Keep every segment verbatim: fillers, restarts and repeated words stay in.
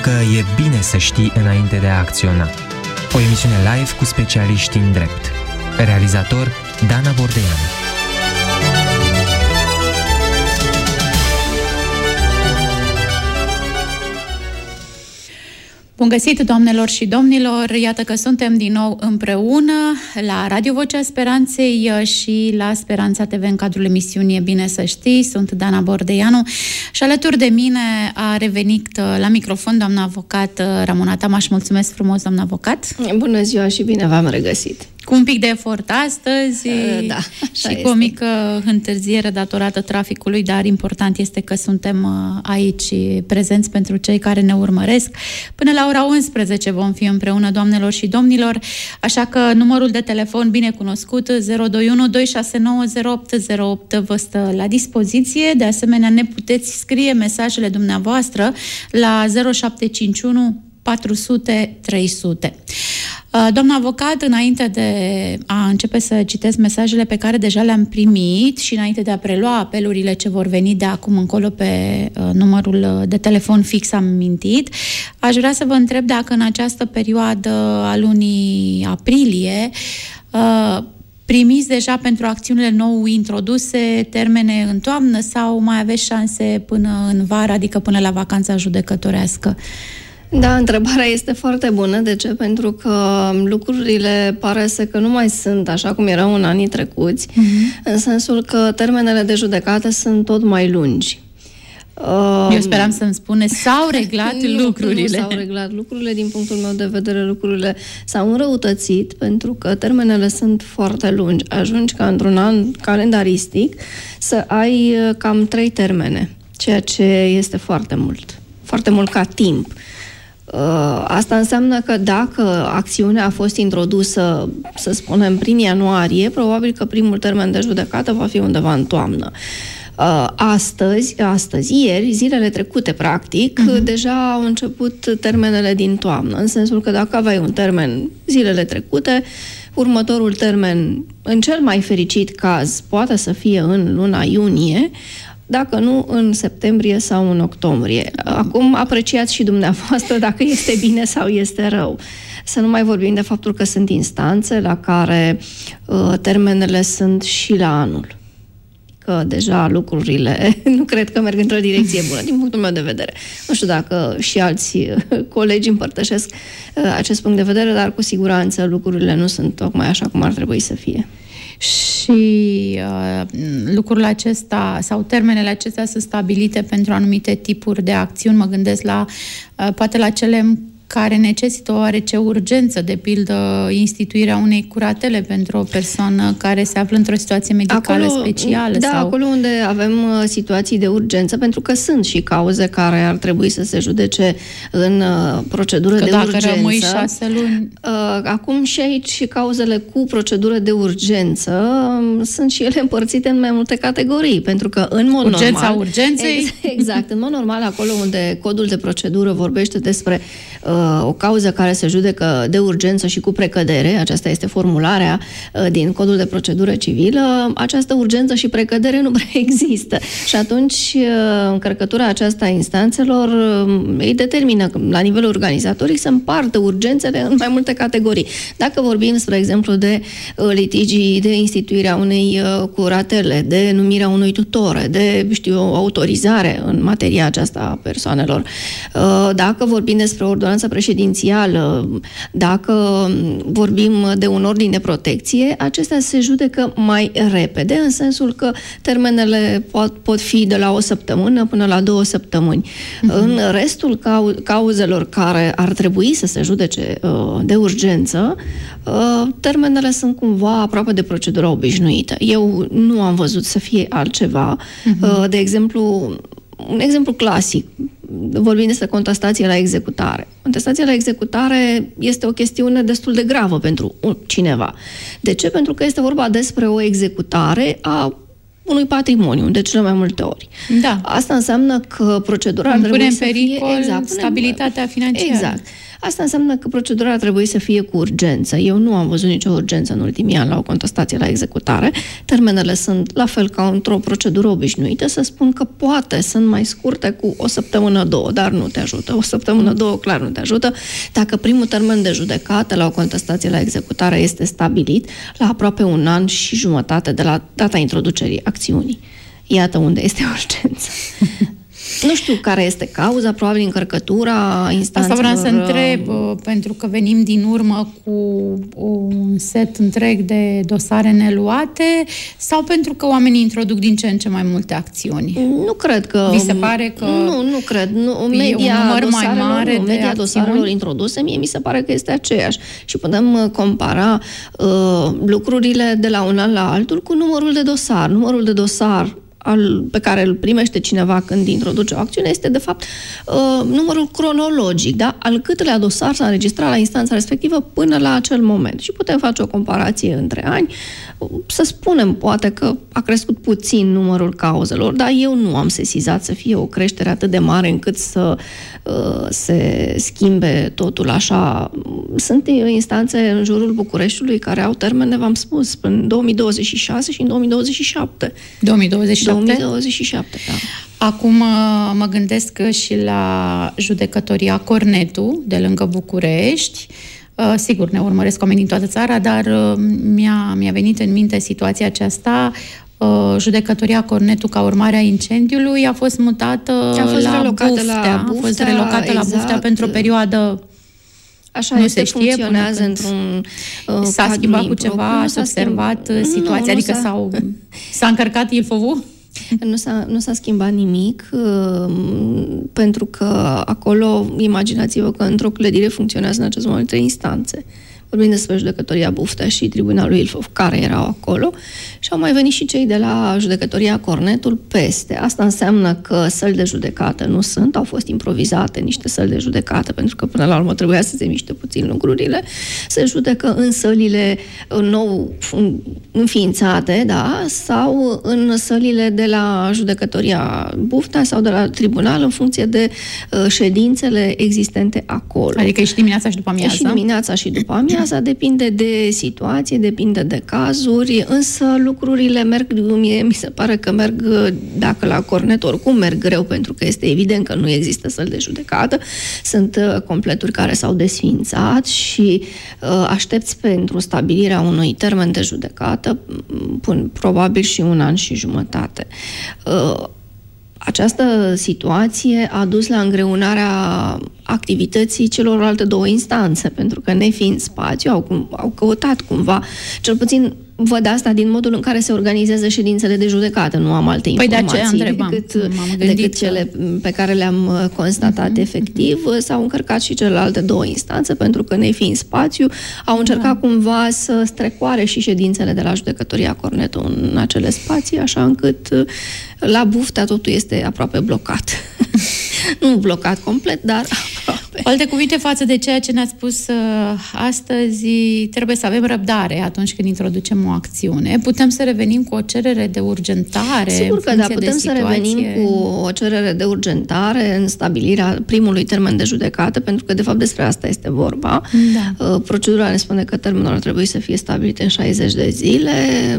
că e bine să știi înainte de a acționa. O emisiune live cu specialiști în drept. Realizator Dana Bordeanu. Bun găsit, doamnelor și domnilor! Iată că suntem din nou împreună la Radio Vocea Speranței și la Speranța T V în cadrul emisiunii E Bine Să Știi. Sunt Dana Bordeanu și alături de mine a revenit la microfon doamna avocat Ramona Tamaș. Mulțumesc frumos, doamna avocat! Bună ziua și bine v-am regăsit! Cu un pic de efort astăzi da, și este. Cu o mică întârziere datorată traficului, dar important este că suntem aici prezenți pentru cei care ne urmăresc. Până la ora unsprezece vom fi împreună, doamnelor și domnilor, așa că numărul de telefon bine cunoscut zero doi unu doi șase nouă zero opt zero opt vă stă la dispoziție. De asemenea, ne puteți scrie mesajele dumneavoastră la zero șapte cinci unu patru sute trei sute. Doamna avocat, înainte de a începe să citesc mesajele pe care deja le-am primit și înainte de a prelua apelurile ce vor veni de acum încolo pe numărul de telefon fix amintit, aș vrea să vă întreb dacă în această perioadă a lunii aprilie primiți deja pentru acțiunile nou introduse termene în toamnă sau mai aveți șanse până în vară, adică până la vacanța judecătorească? Da, întrebarea este foarte bună. De ce? Pentru că lucrurile pare să că nu mai sunt așa cum erau în anii trecuți, uh-huh. în sensul că termenele de judecată sunt tot mai lungi. Eu speram să-mi spuneți, s-au reglat nu, lucrurile. Nu s-au reglat lucrurile, din punctul meu de vedere, lucrurile s-au înrăutățit pentru că termenele sunt foarte lungi. Ajungi ca într-un an calendaristic să ai cam trei termene, ceea ce este foarte mult. Foarte mult ca timp. Asta înseamnă că dacă acțiunea a fost introdusă, să spunem, prin ianuarie, probabil că primul termen de judecată va fi undeva în toamnă. Astăzi, astăzi, ieri, zilele trecute, practic, uh-huh. deja au început termenele din toamnă, în sensul că dacă aveai un termen zilele trecute, următorul termen, în cel mai fericit caz, poate să fie în luna iunie, dacă nu în septembrie sau în octombrie. Acum apreciați și dumneavoastră dacă este bine sau este rău. Să nu mai vorbim de faptul că sunt instanțe la care uh, termenele sunt și la anul. Că deja lucrurile nu cred că merg într-o direcție bună, din punctul meu de vedere. Nu știu dacă și alți colegi împărtășesc uh, acest punct de vedere, dar cu siguranță lucrurile nu sunt tocmai așa cum ar trebui să fie. Și uh, lucrurile acesta sau termenele acestea sunt stabilite pentru anumite tipuri de acțiuni. Mă gândesc la, uh, poate la cele care necesită o oarece urgență, de pildă instituirea unei curatele pentru o persoană care se află într-o situație medicală acolo, specială. Da, sau... acolo unde avem uh, situații de urgență, pentru că sunt și cauze care ar trebui să se judece în uh, procedură că de dacă urgență. rămâi șase luni... Uh, acum și aici cauzele cu procedură de urgență uh, sunt și ele împărțite în mai multe categorii, pentru că în mod Urgența normal... urgenței? Ex- exact, în mod normal acolo unde codul de procedură vorbește despre uh, o cauză care se judecă de urgență și cu precădere, aceasta este formularea din codul de procedură civilă, această urgență și precădere nu prea există. Și atunci încărcătura aceasta a instanțelor îi determină la nivel organizatoric să împartă urgențele în mai multe categorii. Dacă vorbim, spre exemplu, de litigii de instituirea unei curatele, de numirea unui tutor, de, știu, autorizare în materia aceasta a persoanelor, dacă vorbim despre ordonanță președințială, dacă vorbim de un ordin de protecție, acestea se judecă mai repede, în sensul că termenele pot, pot fi de la o săptămână până la două săptămâni. Uh-huh. În restul cau- cauzelor care ar trebui să se judece uh, de urgență, uh, termenele sunt cumva aproape de procedura obișnuită. Eu nu am văzut să fie altceva. Uh-huh. Uh, de exemplu, un exemplu clasic, vorbim despre contestație la executare. Contestația la executare este o chestiune destul de gravă pentru cineva. De ce? Pentru că este vorba despre o executare a unui patrimoniu, de cele mai multe ori. Da. Asta înseamnă că procedura ar trebui pune în să pericol fie exact, stabilitatea financiară. Exact. Asta înseamnă că procedura ar trebui să fie cu urgență. Eu nu am văzut nicio urgență în ultimii ani la o contestație la executare. Termenele sunt la fel ca într-o procedură obișnuită. Să spun că poate sunt mai scurte cu o săptămână, două, dar nu te ajută. O săptămână, două, clar nu te ajută. Dacă primul termen de judecată la o contestație la executare este stabilit la aproape un an și jumătate de la data introducerii acțiunii. Iată unde este urgența. Nu știu care este cauza, probabil încărcătura instanțelor. Asta vreau să întreb, pentru că venim din urmă cu un set întreg de dosare neluate sau pentru că oamenii introduc din ce în ce mai multe acțiuni? Nu cred că... Vi se pare că... Nu, nu cred. Nu, media un număr mai mare nu, de media dosarelor introduse, mie mi se pare că este aceeași. Și putem compara uh, lucrurile de la un an la altul cu numărul de dosar. Numărul de dosar al, pe care îl primește cineva când introduce o acțiune este, de fapt, uh, numărul cronologic, da? Al câtelea dosar s-a înregistrat la instanța respectivă până la acel moment. Și putem face o comparație între ani. Să spunem, poate că a crescut puțin numărul cauzelor, dar eu nu am sesizat să fie o creștere atât de mare încât să uh, se schimbe totul așa. Sunt instanțe în jurul Bucureștiului care au termene, v-am spus, în două mii douăzeci și șase și în două mii douăzeci și șapte. două mii douăzeci și șapte? două mii douăzeci și șapte, da. Acum mă gândesc și la judecătoria Cornetu, de lângă București. Sigur, ne urmăresc oamenii din toată țara, dar mi-a, mi-a venit în minte situația aceasta. Judecătoria Cornetu, ca urmare a incendiului, a fost mutată a fost la relocată Buftea. la Buftea. A fost relocată exact. la Buftea pentru o perioadă. Așa nu este, se știe, funcționează într-un uh, S-a schimbat cu ceva, ați observat schimb... situația, nu, nu adică s-a... S-au, s-a încărcat Ilfovul? Nu s-a, nu s-a schimbat nimic, uh, pentru că acolo, imaginați-vă că într-o clădire funcționează în acest moment trei instanțe. Vorbim despre judecătoria Buftea și Tribunalul Ilfov, care erau acolo, și au mai venit și cei de la judecătoria Cornetul peste. Asta înseamnă că săli de judecată nu sunt, au fost improvizate niște săli de judecată, pentru că până la urmă trebuia să se miște puțin lucrurile. Se judecă în sălile nou înființate, da, sau în sălile de la judecătoria Buftea sau de la tribunal, în funcție de uh, ședințele existente acolo. Adică și dimineața și după amiază? Și dimineața și după amiază. Asta depinde de situație, depinde de cazuri, însă lucrurile merg, mie mi se pare că merg, dacă la Cornet oricum merg greu, pentru că este evident că nu există săli de judecată, sunt completuri care s-au desființat și uh, aștepți pentru stabilirea unui termen de judecată până, probabil și un an și jumătate. Uh, Această situație a dus la îngreunarea activității celorlalte două instanțe, pentru că, nefiind spațiu, au, au căutat cumva, cel puțin văd asta din modul în care se organizează ședințele de judecată. Nu am alte păi informații de decât, decât cele pe care le-am constatat uh-huh, efectiv. Uh-huh. S-au încărcat și celelalte două instanțe, pentru că, nefiind spațiu, au încercat da. cumva să strecoare și ședințele de la judecătoria Cornetu în acele spații, așa încât la Buftea totul este aproape blocat. Nu blocat complet, dar aproape. Alte cuvinte față de ceea ce ne-ați spus uh, astăzi, trebuie să avem răbdare atunci când introducem o acțiune. Putem să revenim cu o cerere de urgentare? Sigur că da, putem să revenim cu o cerere de urgentare în stabilirea primului termen de judecată, pentru că de fapt despre asta este vorba. Da. Uh, procedura ne spune că termenul ar trebui să fie stabilit în șaizeci de zile.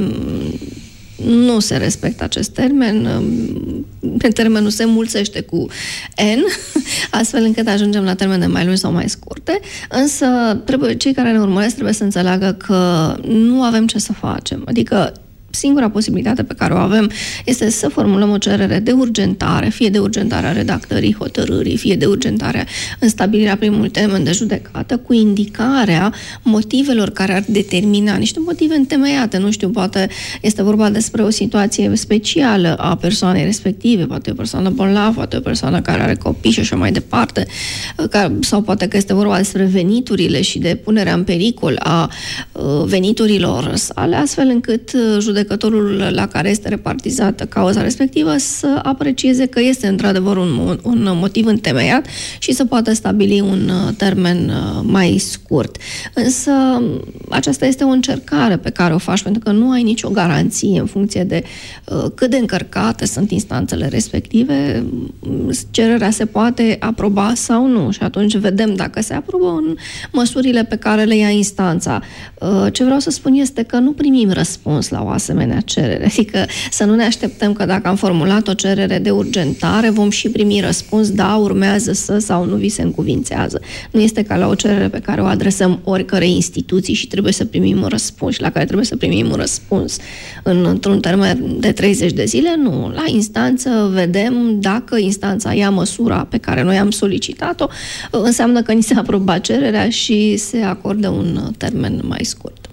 Nu se respectă acest termen, termenul se mulțește cu N, astfel încât ajungem la termene mai lungi sau mai scurte, însă trebuie, cei care ne urmăresc trebuie să înțeleagă că nu avem ce să facem, adică singura posibilitate pe care o avem este să formulăm o cerere de urgentare, fie de urgentarea redactării hotărârii, fie de urgentarea în stabilirea primului termen de judecată, cu indicarea motivelor care ar determina niște motive întemeiate. Nu știu, poate este vorba despre o situație specială a persoanei respective, poate o persoană bolnavă, poate o persoană care are copii și așa mai departe, sau poate că este vorba despre veniturile și de punerea în pericol a veniturilor sale, astfel încât judecătoria judecătorul la care este repartizată cauza respectivă să aprecieze că este într-adevăr un, un motiv întemeiat și să poată stabili un termen mai scurt. Însă aceasta este o încercare pe care o faci, pentru că nu ai nicio garanție în funcție de uh, cât de încărcate sunt instanțele respective. Cererea se poate aproba sau nu și atunci vedem dacă se aprobă în măsurile pe care le ia instanța. Uh, ce vreau să spun este că nu primim răspuns la o asemenea cerere, adică să nu ne așteptăm că dacă am formulat o cerere de urgentare vom și primi răspuns, da, urmează să sau nu vi se încuvințează. Nu este ca la o cerere pe care o adresăm oricărei instituții și trebuie să primim un răspuns și la care trebuie să primim un răspuns în, într-un termen de treizeci de zile, nu. La instanță vedem dacă instanța ia măsura pe care noi am solicitat-o, înseamnă că ni se aprobă cererea și se acordă un termen mai scurt.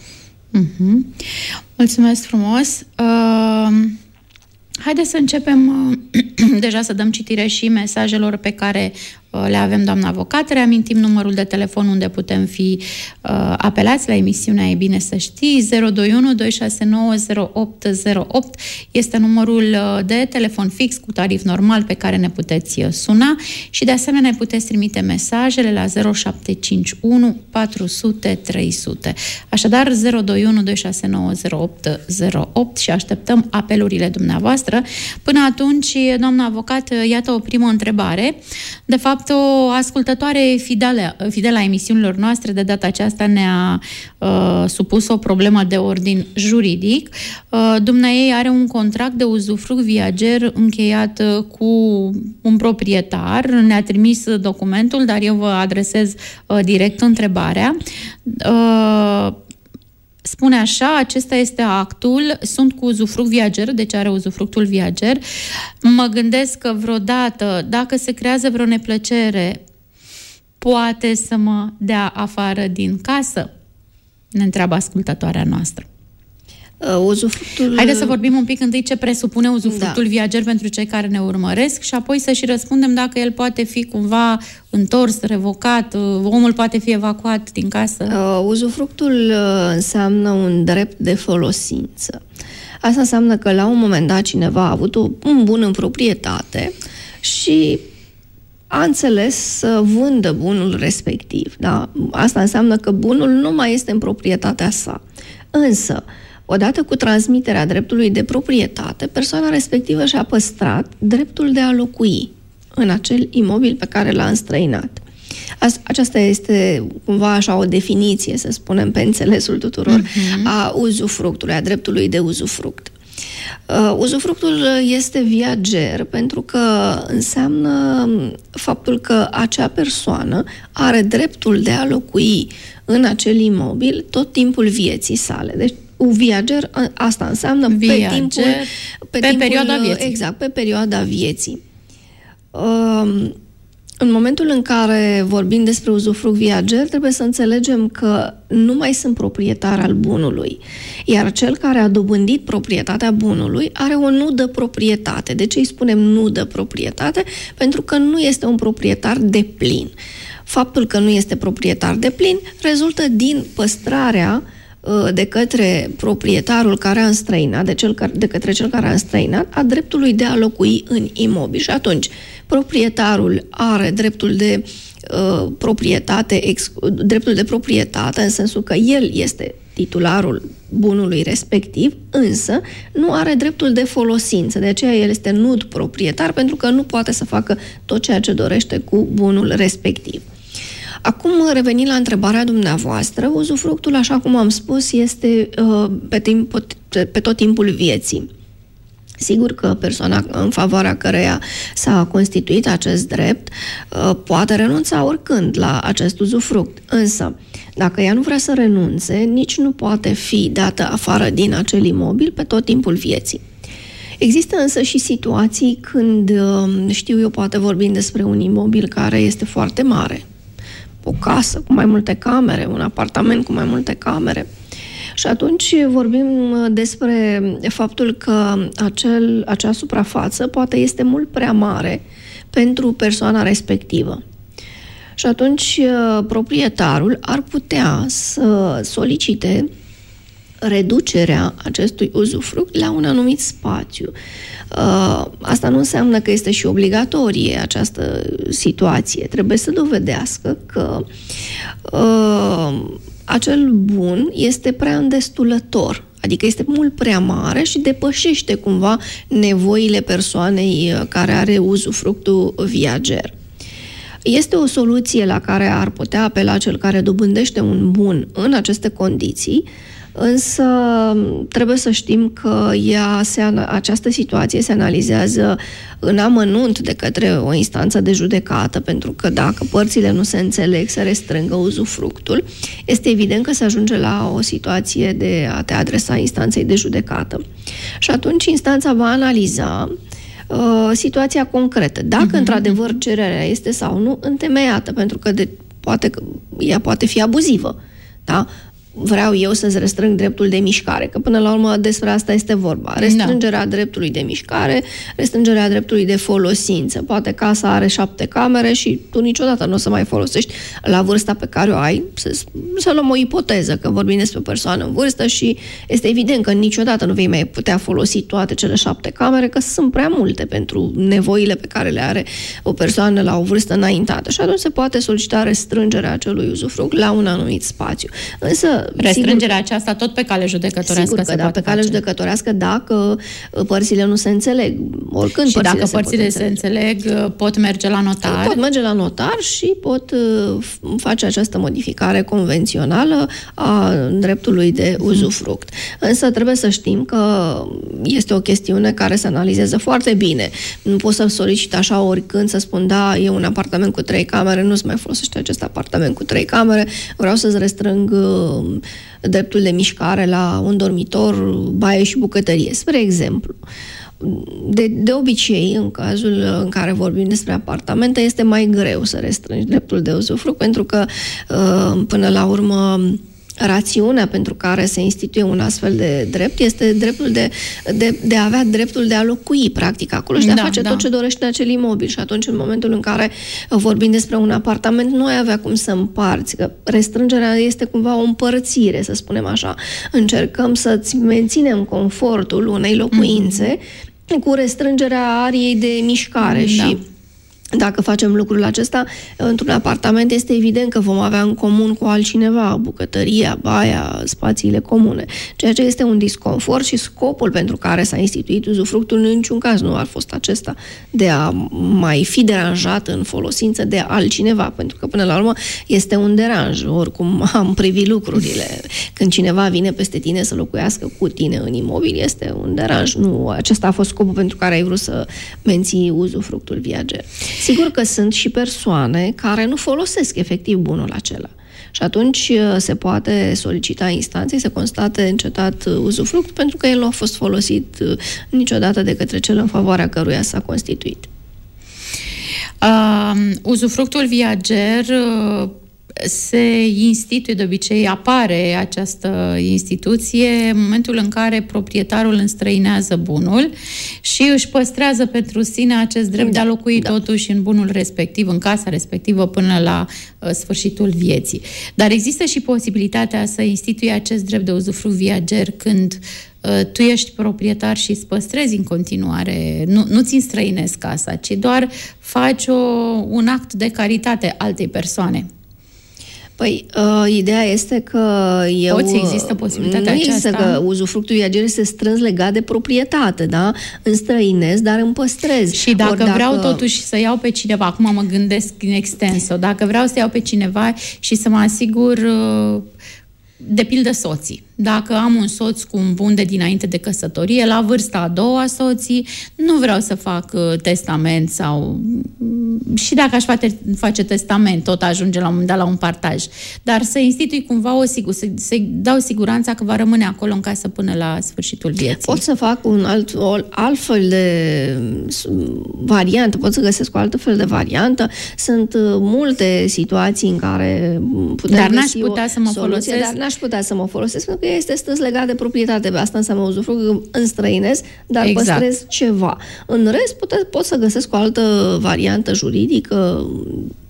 Mm-hmm. Mulțumesc frumos! Uh... Haideți să începem uh, deja să dăm citire și mesajelor pe care uh, le avem, doamna avocat. Reamintim numărul de telefon unde putem fi uh, apelați la emisiunea E bine să știi. zero doi unu doi șase nouă zero opt zero opt este numărul uh, de telefon fix cu tarif normal pe care ne puteți uh, suna și de asemenea ne puteți trimite mesajele la zero șapte cinci unu patru zero zero trei zero zero. Așadar zero doi unu doi șase nouă zero opt zero opt și așteptăm apelurile dumneavoastră. Până atunci, doamna avocat, iată o primă întrebare. De fapt, o ascultătoare fidelă, fidelă a emisiunilor noastre de data aceasta ne-a uh, supus o problemă de ordin juridic. Uh, dumneaei are un contract de uzufruct viager încheiat uh, cu un proprietar. Ne-a trimis documentul, dar eu vă adresez uh, direct întrebarea. Uh, Spune așa, acesta este actul, sunt cu uzufruct viager, deci are uzufructul viager. Mă gândesc că vreodată, dacă se creează vreo neplăcere, poate să mă dea afară din casă? Ne întreabă ascultătoarea noastră. Uh, uzufructul... Haideți să vorbim un pic întâi ce presupune uzufructul da. viager pentru cei care ne urmăresc și apoi să și răspundem dacă el poate fi cumva întors, revocat, omul poate fi evacuat din casă. Uh, uzufructul uh, înseamnă un drept de folosință. Asta înseamnă că la un moment dat cineva a avut un bun în proprietate și a înțeles să vândă bunul respectiv. Da? Asta înseamnă că bunul nu mai este în proprietatea sa. Însă, odată cu transmiterea dreptului de proprietate, persoana respectivă și-a păstrat dreptul de a locui în acel imobil pe care l-a înstrăinat. Aceasta este cumva așa o definiție, să spunem, pe înțelesul tuturor, uh-huh. a uzufructului, a dreptului de uzufruct. Uh, uzufructul este viager pentru că înseamnă faptul că acea persoană are dreptul de a locui în acel imobil tot timpul vieții sale. Deci un viager, asta înseamnă viager, pe timpul, pe, pe timpul, perioada vieții. Exact, pe perioada vieții. Um, În momentul în care vorbim despre uzufruct viager, trebuie să înțelegem că nu mai sunt proprietar al bunului, iar cel care a dobândit proprietatea bunului are o nudă proprietate. De ce îi spunem nudă proprietate? Pentru că nu este un proprietar deplin. Faptul că nu este proprietar deplin rezultă din păstrarea de către proprietarul care a înstrăinat, de, cel care, de către cel care a înstrăinat, a dreptului de a locui în imobil. Și atunci, proprietarul are dreptul de uh, proprietate, ex, dreptul de proprietate, în sensul că el este titularul bunului respectiv, însă nu are dreptul de folosință. De aceea el este nud proprietar, pentru că nu poate să facă tot ceea ce dorește cu bunul respectiv. Acum, revenind la întrebarea dumneavoastră, uzufructul, așa cum am spus, este uh, pe, timp, pe tot timpul vieții. Sigur că persoana în favoarea căreia s-a constituit acest drept uh, poate renunța oricând la acest uzufruct. Însă, dacă ea nu vrea să renunțe, nici nu poate fi dată afară din acel imobil pe tot timpul vieții. Există însă și situații când, uh, știu eu, poate vorbim despre un imobil care este foarte mare. O casă cu mai multe camere, un apartament cu mai multe camere. Și atunci vorbim despre faptul că acel, acea suprafață poate este mult prea mare pentru persoana respectivă. Și atunci proprietarul ar putea să solicite reducerea acestui uzufruct la un anumit spațiu. Asta nu înseamnă că este și obligatorie această situație. Trebuie să dovedească că acel bun este prea îndestulător, adică este mult prea mare și depășește cumva nevoile persoanei care are uzufructul viager. Este o soluție la care ar putea apela cel care dobândește un bun în aceste condiții, însă trebuie să știm că ea se, această situație se analizează în amănunt de către o instanță de judecată, pentru că dacă părțile nu se înțeleg să restrângă uzufructul, este evident că se ajunge la o situație de a te adresa instanței de judecată. Și atunci instanța va analiza uh, situația concretă, dacă uh-huh. într-adevăr cererea este sau nu întemeiată, pentru că de, poate, ea poate fi abuzivă, da? Vreau eu să-ți restrâng dreptul de mișcare, că până la urmă despre asta este vorba. Restrângerea no. dreptului de mișcare, restrângerea dreptului de folosință. Poate casa are șapte camere și tu niciodată nu o să mai folosești la vârsta pe care o ai. Să, să luăm o ipoteză, că vorbim despre o persoană în vârstă și este evident că niciodată nu vei mai putea folosi toate cele șapte camere, că sunt prea multe pentru nevoile pe care le are o persoană la o vârstă înaintată. Și atunci se poate solicita restrângerea acelui uzufruct la un anumit spațiu. Însă restrângerea sigur, aceasta tot pe cale judecătorească sigur că se da, poate pe cale face. judecătorească dacă părțile nu se înțeleg. Oricând și părțile dacă se părțile se înțeleg, pot merge la notar. Pot merge la notar și pot face această modificare convențională a dreptului de uzufruct. Însă trebuie să știm că este o chestiune care se analizează foarte bine. Nu pot să solicit așa oricând să spun, da, e un apartament cu trei camere, nu se mai folosește acest apartament cu trei camere, vreau să-ți restrâng dreptul de mișcare la un dormitor, baie și bucătărie, spre exemplu. De, de obicei, în cazul în care vorbim despre apartamente, este mai greu să restrângi dreptul de uzufruct, pentru că, până la urmă, rațiunea pentru care se instituie un astfel de drept este dreptul de, de, de a avea dreptul de a locui, practic, acolo și de a da, face da. tot ce dorește acel imobil. Și atunci, în momentul în care vorbim despre un apartament, nu ai avea cum să împarți, că restrângerea este cumva o împărțire, să spunem așa. Încercăm să-ți menținem confortul unei locuințe mm-hmm. cu restrângerea ariei de mișcare da. și dacă facem lucrul acesta într-un apartament, este evident că vom avea în comun cu altcineva bucătăria, baia, spațiile comune, ceea ce este un disconfort și scopul pentru care s-a instituit uzufructul în niciun caz nu ar fost acesta de a mai fi deranjat în folosință de altcineva, pentru că până la urmă este un deranj, oricum am privit lucrurile. Când cineva vine peste tine să locuiască cu tine în imobil, este un deranj. Nu, acesta a fost scopul pentru care ai vrut să menții uzufructul viager. Sigur că sunt și persoane care nu folosesc efectiv bunul acela. Și atunci se poate solicita instanței să constate încetat uzufruct, pentru că el nu a fost folosit niciodată de către cel în favoarea căruia s-a constituit. Uh, uzufructul viager uh... se instituie, de obicei apare această instituție în momentul în care proprietarul înstrăinează bunul și își păstrează pentru sine acest drept da, de a locui da. totuși în bunul respectiv, în casa respectivă până la uh, sfârșitul vieții. Dar există și posibilitatea să instituie acest drept de uzufruct viager când uh, tu ești proprietar și îți păstrezi în continuare, nu, nu ți înstrăinezi casa, ci doar faci o, un act de caritate altei persoane. Păi, uh, ideea este că eu... Poți, există posibilitatea nu aceasta? Nu este că uzufructul viager este strâns legat de proprietate, da? Înstrăinez, dar îmi păstrez. Și dacă, dacă vreau totuși să iau pe cineva, acum mă gândesc în extenso, dacă vreau să iau pe cineva și să mă asigur, de pildă soții. Dacă am un soț cu un bun de dinainte de căsătorie, la vârsta a doua soții, nu vreau să fac uh, testament sau... Și dacă aș face, face testament, tot ajunge la un moment dat la un partaj. Dar să institui cumva o sigur, să, să-i dau siguranța că va rămâne acolo în casă până la sfârșitul vieții. Pot să fac un alt, o altfel de variantă, pot să găsesc o altă fel de variantă. Sunt uh, multe situații în care putem Dar găsi n-aș putea să mă soluție, folosesc. Dar n-aș putea să mă folosesc, pentru că este strâns legat de proprietate. Asta înseamnă uzufruct, înstrăinez, dar exact. păstrez ceva. În rest, pot, pot să găsesc o altă variantă juridică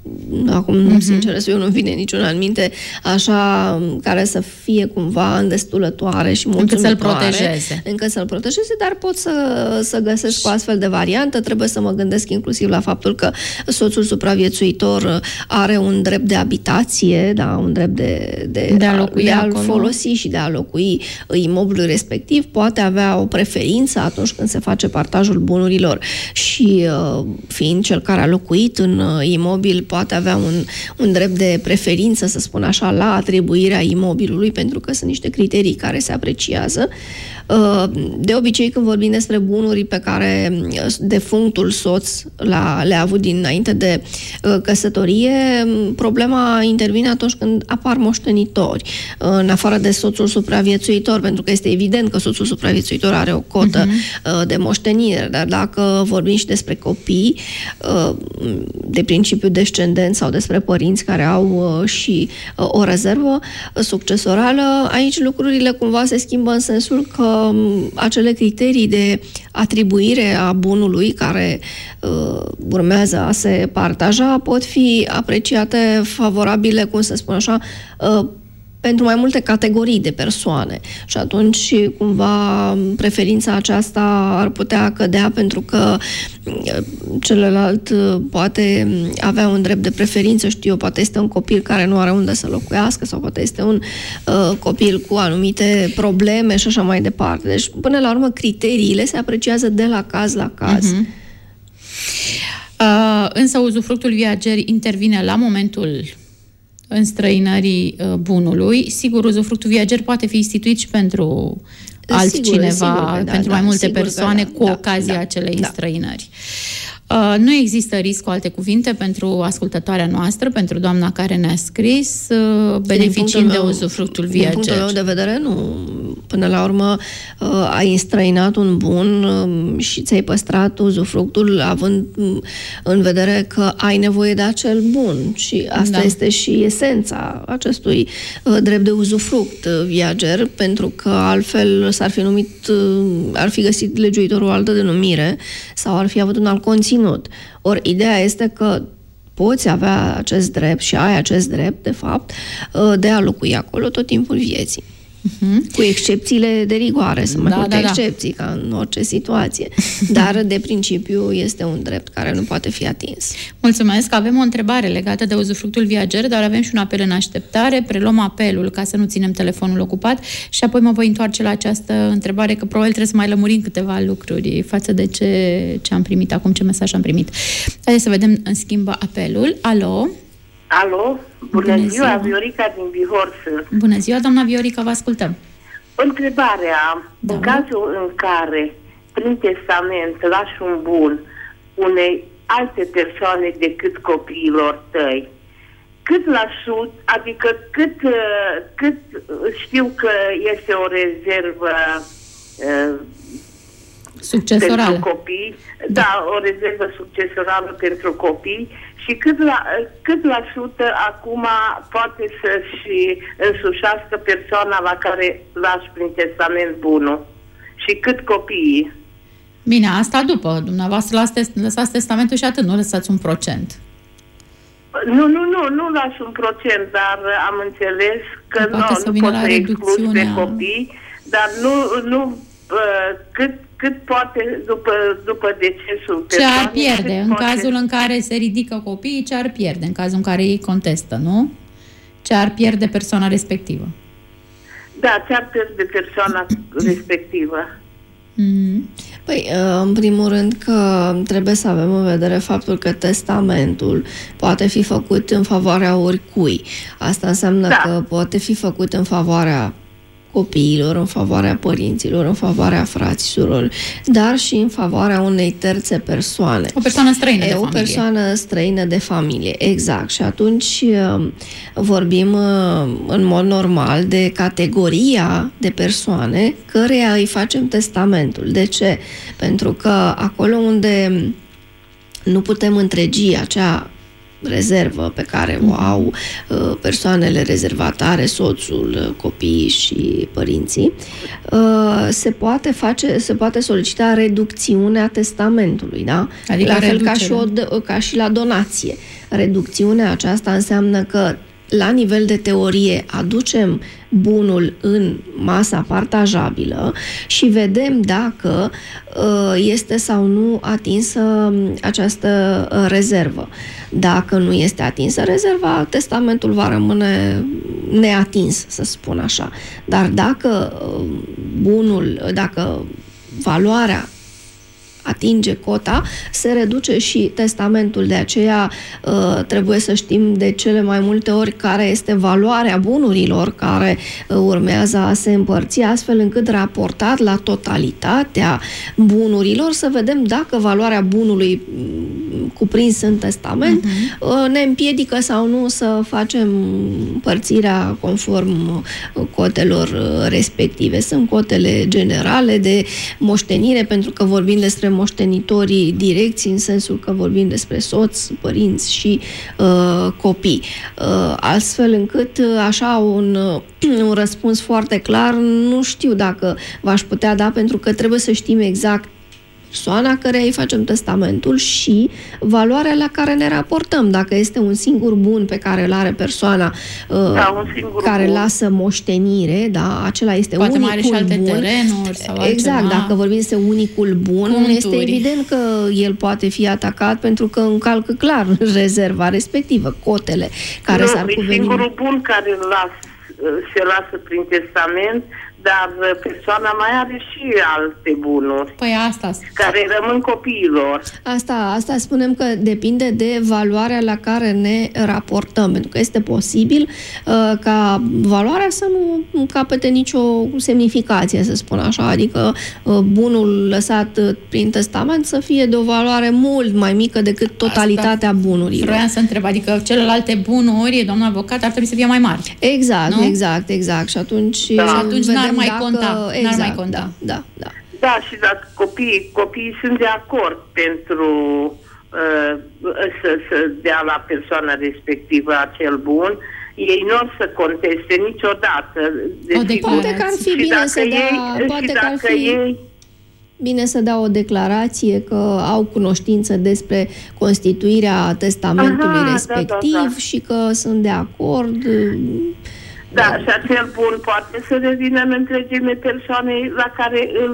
acum, uh-huh. sincer să eu, nu vine niciuna în minte, așa, care să fie cumva îndestulătoare și mulțumitoare. Încât să-l protejeze. Încât să-l protejeze, dar pot să, să găsesc o astfel de variantă. Trebuie să mă gândesc inclusiv la faptul că soțul supraviețuitor are un drept de habitație, da, un drept de, de, de a, locui de a folosi și de a locui imobilul respectiv, poate avea o preferință atunci când se face partajul bunurilor și fiind cel care a locuit în imobil, poate avea un, un drept de preferință, să spun așa, la atribuirea imobilului, pentru că sunt niște criterii care se apreciază. De obicei, când vorbim despre bunuri pe care defunctul soț le-a avut dinainte de căsătorie, problema intervine atunci când apar moștenitori, în afară de soțul supraviețuitor, pentru că este evident că soțul supraviețuitor are o cotă uh-huh. de moștenire, dar dacă vorbim și despre copii, de principiu descendent sau despre părinți care au și o rezervă succesorală, aici lucrurile cumva se schimbă în sensul că acele criterii de atribuire a bunului care uh, urmează a se partaja pot fi apreciate favorabile, cum să spun așa, uh, pentru mai multe categorii de persoane. Și atunci, cumva, preferința aceasta ar putea cădea pentru că celălalt poate avea un drept de preferință, știu eu, poate este un copil care nu are unde să locuiască sau poate este un uh, copil cu anumite probleme și așa mai departe. Deci, până la urmă, criteriile se apreciază de la caz la caz. Uh-huh. Uh, însă uzufructul viager intervine la momentul înstrăinării bunului. Sigur, uzufructul viager poate fi instituit și pentru altcineva, sigur, sigur da, pentru da, mai multe persoane da, cu da, ocazia da, acelei da. înstrăinări. Uh, nu există risc, cu alte cuvinte, pentru ascultătoarea noastră, pentru doamna care ne-a scris, uh, beneficiind de uzufructul viager. Din punctul meu de vedere, nu. Până la urmă, uh, ai înstrăinat un bun uh, și ți-ai păstrat uzufructul având uh, în vedere că ai nevoie de acel bun. Și asta da. este și esența acestui uh, drept de uzufruct uh, viager, pentru că altfel s-ar fi numit, uh, ar fi găsit legiuitorul o altă denumire sau ar fi avut un alt conținut. Ori ideea este că poți avea acest drept și ai acest drept, de fapt, de a locui acolo tot timpul vieții. Uh-huh. Cu excepțiile de rigoare, sunt mai da, multe da, excepții, da. ca în orice situație. Dar, de principiu, este un drept care nu poate fi atins. Mulțumesc. Avem o întrebare legată de uzufructul viager, dar avem și un apel în așteptare. Preluăm apelul ca să nu ținem telefonul ocupat și apoi mă voi întoarce la această întrebare, că probabil trebuie să mai lămurim câteva lucruri față de ce, ce am primit acum, ce mesaj am primit. Haideți să vedem, în schimb, apelul. Alo? Alo? Bună, Bună ziua, ziua, Viorica din Bihor. Bună ziua, doamna Viorica, vă ascultăm. Întrebarea, da. în cazul în care prin testament lași un bun unei alte persoane decât copiilor tăi, cât la sud, adică cât, cât știu că este o rezervă uh, succesorală pentru copii, da. da, o rezervă succesorală pentru copii, și cât la, cât la sută acum poate să-și însușească persoana la care lași prin testament bunul și cât copiii. Bine, asta după. Dumneavoastră lăsați testamentul și atât, nu lăsați un procent. Nu, nu, nu, nu lași un procent, dar am înțeles că nu, nu poți să excluzi pe copii, dar nu, nu uh, cât cât poate după, după decesul ce ar pierde în poate... cazul în care se ridică copiii, ce ar pierde în cazul în care ei contestă, nu? Ce ar pierde persoana respectivă. Da, ce ar pierde persoana respectivă. Mm-hmm. Păi, în primul rând că trebuie să avem în vedere faptul că testamentul poate fi făcut în favoarea oricui. Asta înseamnă da. că poate fi făcut în favoarea copiilor, în favoarea părinților, în favoarea fraților, dar și în favoarea unei terțe persoane. O persoană străină de e, familie. O persoană străină de familie, exact. Și atunci vorbim în mod normal de categoria de persoane căreia îi facem testamentul. De ce? Pentru că acolo unde nu putem întregi acea rezervă pe care o au persoanele rezervatare, soțul, copiii și părinții, se poate face, se poate solicita reducțiunea testamentului, da? Adică la fel ca și, o, ca și la donație. Reducțiunea aceasta înseamnă că la nivel de teorie aducem bunul în masa partajabilă și vedem dacă este sau nu atinsă această rezervă. Dacă nu este atinsă rezerva, testamentul va rămâne neatins, să spun așa. Dar dacă bunul, dacă valoarea atinge cota, se reduce și testamentul. De aceea trebuie să știm de cele mai multe ori care este valoarea bunurilor care urmează a se împărți, astfel încât raportat la totalitatea bunurilor să vedem dacă valoarea bunului cuprins în testament uh-huh. ne împiedică sau nu să facem împărțirea conform cotelor respective. Sunt cotele generale de moștenire, pentru că vorbim despre moștenitorii direcți, în sensul că vorbim despre soți, părinți și uh, copii. Uh, astfel încât, așa, un, un răspuns foarte clar, nu știu dacă v-aș putea da, pentru că trebuie să știm exact persoana care îi facem testamentul și valoarea la care ne raportăm. Dacă este un singur bun pe care îl are persoana da, care bun. lasă moștenire, da, acela este poate unicul mai are și alte bun. Terenuri sau exact, altceva. Dacă vorbim despre unicul bun, Conturi. Este evident că el poate fi atacat pentru că încalcă clar rezerva respectivă, cotele care nu, s-ar cuveni. Singurul bun care îl las, se lasă prin testament, dar persoana mai are și alte bunuri. Păi asta. Care rămân copiilor. Asta, asta spunem că depinde de valoarea la care ne raportăm, pentru că este posibil uh, ca valoarea să nu capete nicio semnificație, să spun așa, adică uh, bunul lăsat prin testament să fie de o valoare mult mai mică decât totalitatea asta bunurilor. Vreau să întreb, adică celelalte bunuri, doamna avocat, ar trebui să fie mai mari. Exact, nu? exact, exact. Și atunci, da. Și atunci n-ar mai dacă, conta. Exact, n-ar mai conta. Da, da, da. Da, și dacă copiii, copiii sunt de acord pentru uh, să, să dea la persoana respectivă acel bun, ei nu o să conteste niciodată. Deci, poate că ar fi bine să dea, poate că ar fi ei... bine să dea o declarație că au cunoștință despre constituirea testamentului Aha, respectiv da, da, da. și că sunt de acord. Da, da, și acel bun poate să revină în întregime persoanei la care îl...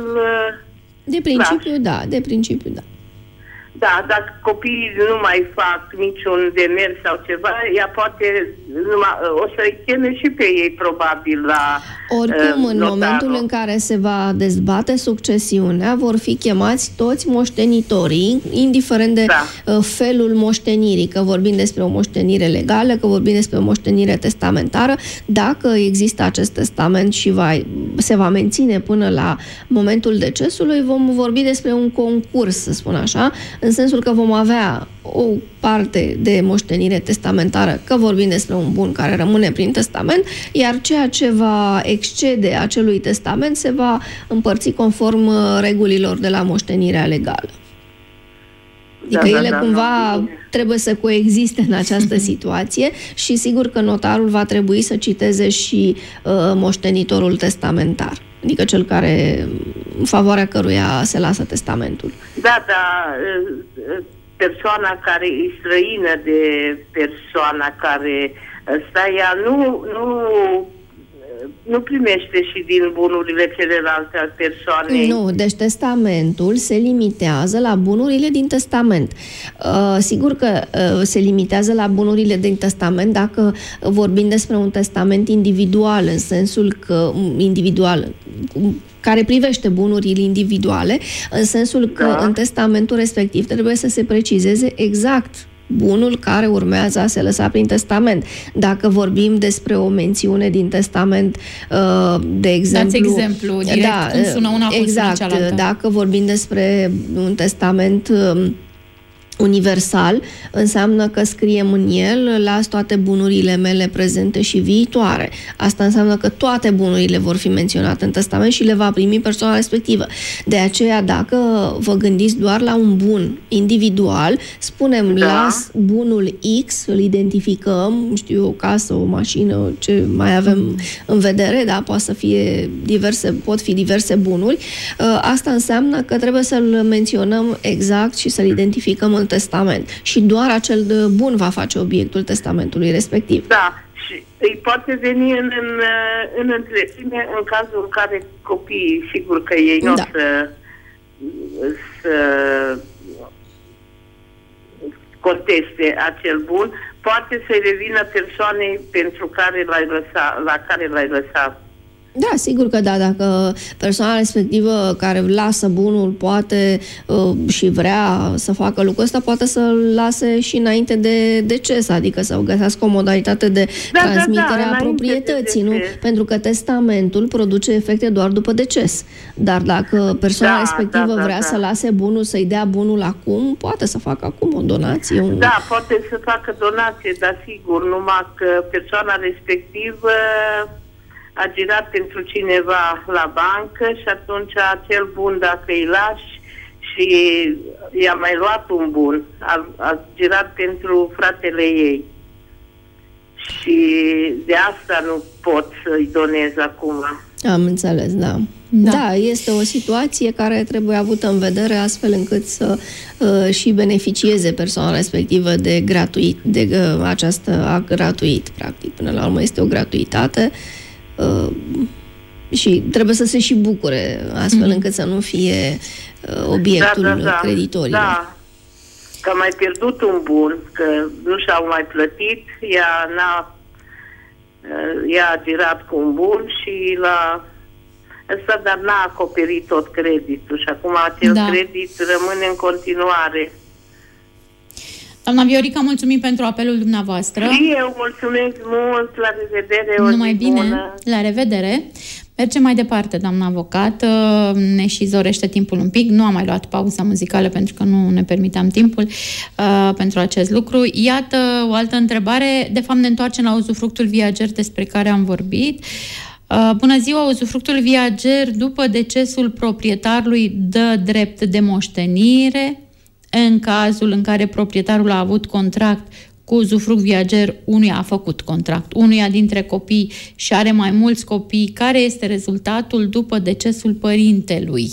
De principiu, lași. da, de principiu, da. Da, dacă copiii nu mai fac niciun demers sau ceva, ea poate, numai, o să-i cheme și pe ei probabil la Oricum, uh, în notarul. momentul în care se va dezbate succesiunea, vor fi chemați toți moștenitorii, indiferent de da. uh, felul moștenirii, că vorbim despre o moștenire legală, că vorbim despre o moștenire testamentară. Dacă există acest testament și va, se va menține până la momentul decesului, vom vorbi despre un concurs, să spun așa, în sensul că vom avea o parte de moștenire testamentară, că vorbim despre un bun care rămâne prin testament, iar ceea ce va excede acelui testament se va împărți conform regulilor de la moștenirea legală. Adică da, ele da, cumva da, trebuie să coexiste în această situație și sigur că notarul va trebui să citeze și uh, moștenitorul testamentar. Adică cel care, în favoarea căruia se lasă testamentul. Da, da, persoana care e străină de persoana care stă, ea nu, nu, nu primește și din bunurile celelalte al persoanei. Nu, deci testamentul se limitează la bunurile din testament. Uh, sigur că uh, se limitează la bunurile din testament dacă vorbim despre un testament individual, în sensul că individual care privește bunurile individuale, în sensul că da. în testamentul respectiv trebuie să se precizeze exact bunul care urmează a se lăsa prin testament. Dacă vorbim despre o mențiune din testament, de exemplu... Dați exemplu, direct, da, cum sună una, cum exact, sună cealaltă. Dacă vorbim despre un testament universal înseamnă că scriem în el: las toate bunurile mele prezente și viitoare. Asta înseamnă că toate bunurile vor fi menționate în testament și le va primi persoana respectivă. De aceea, dacă vă gândiți doar la un bun individual, spunem, da. las bunul X, îl identificăm, știu, o casă, o mașină, ce mai avem mm. în vedere, da, poate să fie diverse, pot fi diverse bunuri. Asta înseamnă că trebuie să-l menționăm exact și să-l identificăm în testament. Și doar acel bun va face obiectul testamentului respectiv. Da, și îi poate veni în, în, în întreține în cazul în care copiii, sigur că ei nu da. să, să conteste acel bun, poate să-i revină persoanei pentru care l-ai lăsat, la care l-ai lăsat. Da, sigur că da, dacă persoana respectivă care lasă bunul poate uh, și vrea să facă lucrul ăsta, poate să-l lase și înainte de deces, adică să găsească o modalitate de da, transmitere da, da, a proprietății, nu? Pentru că testamentul produce efecte doar după deces. Dar dacă persoana da, respectivă da, da, vrea da. să lase bunul, să-i dea bunul acum, poate să facă acum o donație. Un... Da, poate să facă donație, dar sigur, numai că persoana respectivă a girat pentru cineva la bancă și atunci acel bun, dacă îi lași și i-a mai luat un bun, a, a girat pentru fratele ei. Și de asta nu pot să-i donez acum. Am înțeles, da. Da. Da, este o situație care trebuie avută în vedere astfel încât să uh, și beneficieze persoana respectivă de gratuit, de uh, această gratuit, practic. Până la urmă este o gratuitate. Uh, și trebuie să se și bucure astfel mm-hmm. încât să nu fie uh, obiectul da, da, da. creditorilor. Da, că am mai pierdut un bun, că nu și-au mai plătit, ea n-a uh, ea a girat cu un bun și la ăsta, dar n-a acoperit tot creditul și acum acel da. credit rămâne în continuare. Doamna Viorica, mulțumim pentru apelul dumneavoastră. Și eu mulțumesc mult, la revedere, o Numai bine, bună. La revedere. Mergem mai departe, doamna avocat. Ne și zorește timpul un pic. Nu am mai luat pauza muzicală pentru că nu ne permiteam timpul uh, pentru acest lucru. Iată o altă întrebare. De fapt, ne întoarcem la uzufructul viager despre care am vorbit. Uh, bună ziua, uzufructul viager după decesul proprietarului dă drept de moștenire în cazul în care proprietarul a avut contract cu uzufruct viager, unuia a făcut contract, unuia dintre copii și are mai mulți copii, care este rezultatul după decesul părintelui?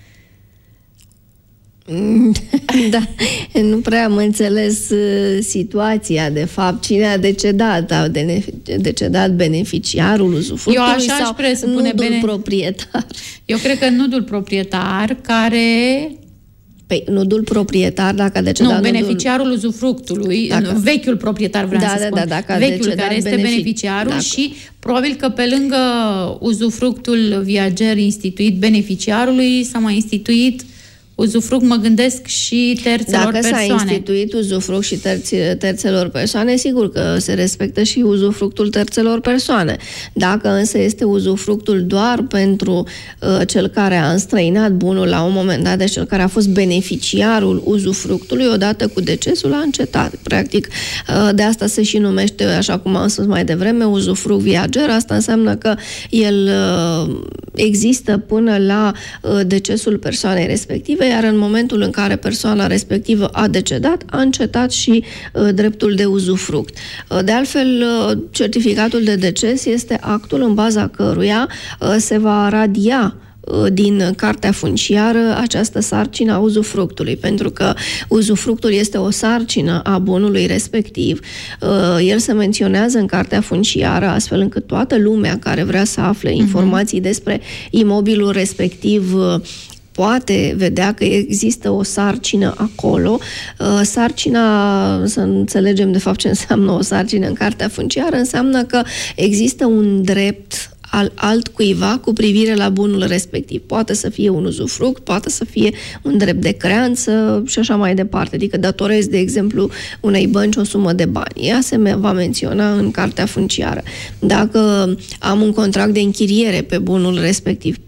Da, nu prea am înțeles uh, situația, de fapt, cine a decedat? A decedat beneficiarul uzufructului sau nudul bene... proprietar? Eu cred că nudul proprietar care... Păi, nudul proprietar, dacă a decedat... Nu, beneficiarul nudul... uzufructului, dacă... vechiul proprietar, vreau da, să da, spun. Da, dacă vechiul care este benefic... beneficiarul dacă... și probabil că pe lângă uzufructul viager instituit beneficiarului s-a mai instituit uzufruct, mă gândesc, și terțelor Dacă persoane. Dacă s-a instituit uzufruct și terți, terțelor persoane, sigur că se respectă și uzufructul terțelor persoane. Dacă însă este uzufructul doar pentru uh, cel care a înstrăinat bunul la un moment dat, deci cel care a fost beneficiarul uzufructului, odată cu decesul a încetat. Practic, uh, de asta se și numește, așa cum am spus mai devreme, uzufruct viager. Asta înseamnă că el uh, există până la uh, decesul persoanei respective, iar în momentul în care persoana respectivă a decedat, a încetat și uh, dreptul de uzufruct. Uh, de altfel, uh, certificatul de deces este actul în baza căruia uh, se va radia din cartea funciară această sarcină a uzufructului, pentru că uzufructul este o sarcină a bunului respectiv. El se menționează în cartea funciară astfel încât toată lumea care vrea să afle informații despre imobilul respectiv poate vedea că există o sarcină acolo. Sarcina, să înțelegem de fapt ce înseamnă o sarcină în cartea funciară, înseamnă că există un drept al altcuiva cu privire la bunul respectiv. Poate să fie un uzufruct, poate să fie un drept de creanță și așa mai departe. Adică datorezi, de exemplu, unei bănci o sumă de bani. Ea se va menționa în cartea funciară. Dacă am un contract de închiriere pe bunul respectiv,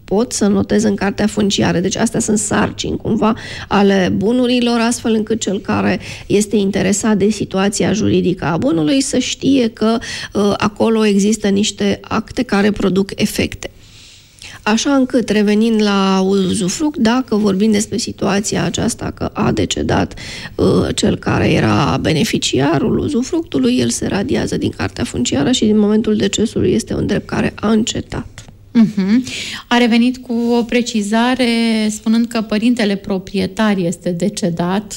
pot să noteze în cartea funciară. Deci astea sunt sarcini cumva ale bunurilor, astfel încât cel care este interesat de situația juridică a bunului să știe că uh, acolo există niște acte care produc efecte. Așa încât, revenind la uzufruct, dacă vorbim despre situația aceasta că a decedat uh, cel care era beneficiarul uzufructului, el se radiază din cartea funciară și din momentul decesului este un drept care a încetat. Uh-huh. A revenit cu o precizare spunând că părintele proprietar este decedat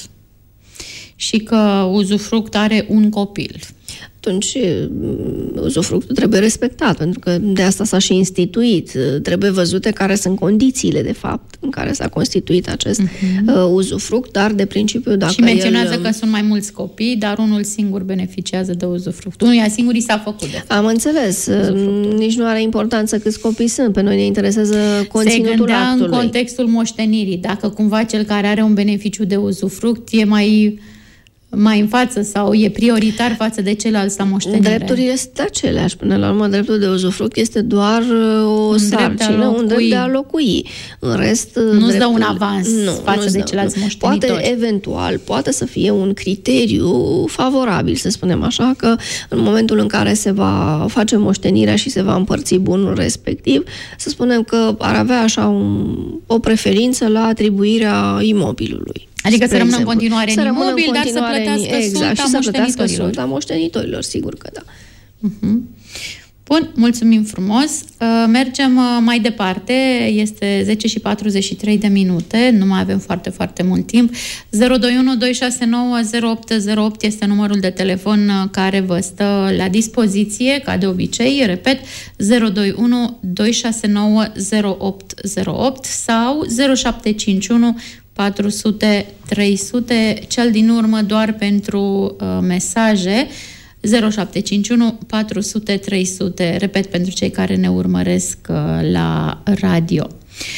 și că uzufruct are un copil. Atunci uzufructul trebuie respectat, pentru că de asta s-a și instituit. Trebuie văzute care sunt condițiile, de fapt, în care s-a constituit acest uh-huh. uh, uzufruct, dar de principiu dacă și menționează el... că sunt mai mulți copii, dar unul singur beneficiază de uzufruct. Unuia singur i s-a făcut, de fapt. Am înțeles. Uzufructul. Nici nu are importanță câți copii sunt. Pe noi ne interesează conținutul Se gândea actului. în contextul moștenirii. Dacă cumva cel care are un beneficiu de uzufruct e mai... mai în față sau e prioritar față de celălalt la moștenire? Drepturile sunt aceleași. Până la urmă, dreptul de uzufruct este doar o un sarcină, drept un drept de a locui. În rest, nu-ți dreptul... dă un avans nu, față de ceilalți moștenitori. Poate, eventual, poate să fie un criteriu favorabil, să spunem așa, că în momentul în care se va face moștenirea și se va împărți bunul respectiv, să spunem că ar avea așa un, o preferință la atribuirea imobilului. Adică să rămână în continuare să în imobil, imobil, dar să plătească exact, sulta moștenitorilor. Sulta moștenitorilor, sigur că da. Uh-huh. Bun, mulțumim frumos. Mergem mai departe. Este zece și patruzeci și trei de minute. Nu mai avem foarte, foarte mult timp. zero doi unu doi șase nouă zero opt zero opt este numărul de telefon care vă stă la dispoziție, ca de obicei. Repet, zero doi unu doi șase nouă zero opt zero opt sau zero șapte cinci unu patru sute trei sute, cel din urmă doar pentru uh, mesaje, zero șapte cinci unu patru sute trei sute, repet, pentru cei care ne urmăresc uh, la radio.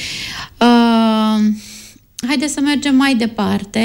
Uh, haideți să mergem mai departe.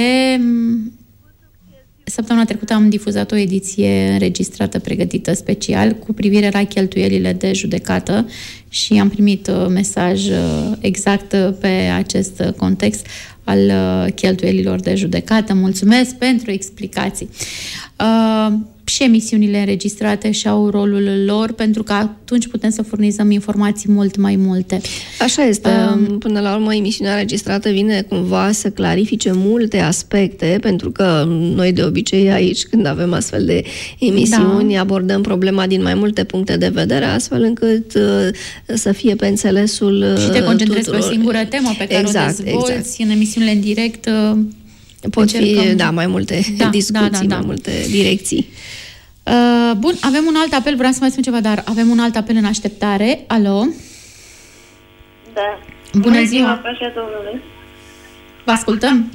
Săptămâna trecută am difuzat o ediție înregistrată, pregătită special, cu privire la cheltuielile de judecată și am primit uh, mesaj uh, exact uh, pe acest uh, context al uh, cheltuielilor de judecată. Mulțumesc pentru explicații. Uh, și emisiunile înregistrate și-au rolul lor, pentru că atunci putem să furnizăm informații mult mai multe. Așa este. Um, Până la urmă, emisiunea înregistrată vine cumva să clarifice multe aspecte, pentru că noi de obicei aici, când avem astfel de emisiuni, da. abordăm problema din mai multe puncte de vedere, astfel încât uh, să fie pe înțelesul și te concentrezi tuturor. pe o singură temă pe care exact, o dezvolți exact. în emisiunile în direct. Uh, Pot fi, da, mai multe da, discuții, da, da, da. mai multe direcții. Uh, bun, avem un alt apel, vreau să mai spun ceva, dar avem un alt apel în așteptare. Alo? Da. Bună, Bună ziua! Pașa domnului. Vă ascultăm.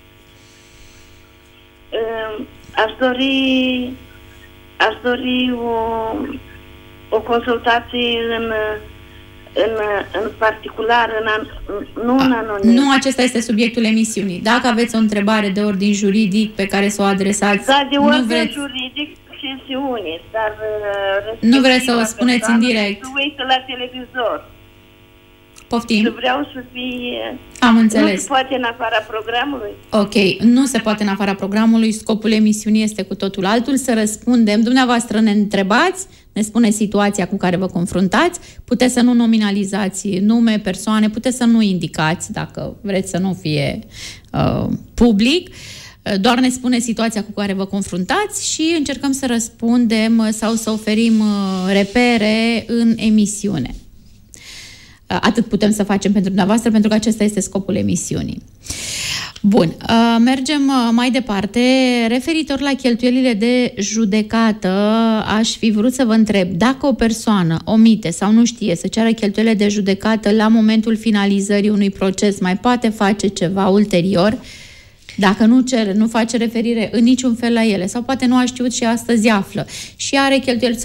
Uh, aș dori aș dori o, o consultație în În, în particular, în an, nu în anonim. Nu acesta este subiectul emisiunii. Dacă aveți o întrebare de ordin juridic pe care să o adresați, da, de ordin vreți... juridic și unii, dar nu vreți să o spuneți în direct. Să uită la televizor. Poftim. Și vreau să fie... Am înțeles. Nu se poate în afara programului? Ok, nu se poate în afara programului. Scopul emisiunii este cu totul altul, să răspundem. Dumneavoastră ne întrebați, ne spune situația cu care vă confruntați, puteți să nu nominalizați nume, persoane, puteți să nu indicați dacă vreți să nu fie uh, public, doar ne spune situația cu care vă confruntați și încercăm să răspundem sau să oferim uh, repere în emisiune. Atât putem să facem pentru dumneavoastră, pentru că acesta este scopul emisiunii. Bun, mergem mai departe. Referitor la cheltuielile de judecată, aș fi vrut să vă întreb dacă o persoană omite sau nu știe să ceară cheltuielile de judecată la momentul finalizării unui proces, mai poate face ceva ulterior? Dacă nu cere, nu face referire în niciun fel la ele, sau poate nu a știut și astăzi află și are cheltuieli, sau